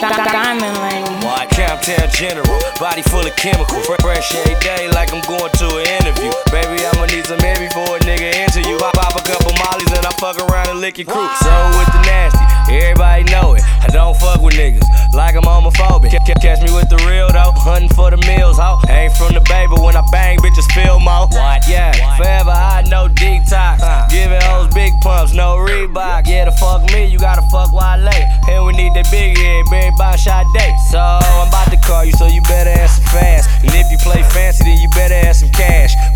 Diamond Lane. White Camptown General, body full of chemical. Fresh every day like I'm going to an interview. Baby, I'ma need some heavy for a nigga into you. Pop a couple mollies and I fuck around and lick your crew. So with the nasty, everybody know it. I don't fuck with niggas like I'm homophobic. Catch me with the real though, hunting for the meals, ho. Ain't from the bay, but when I bang, bitches feel more. What? Yeah, forever hot, no detox. Giving hoes big pumps, no Reebok. Yeah, to fuck me, you gotta fuck Wale. And we need that big head, Barry Bond shot day. So I'm about to call you, so you better answer fast. And if you play fancy, then you better have some cash.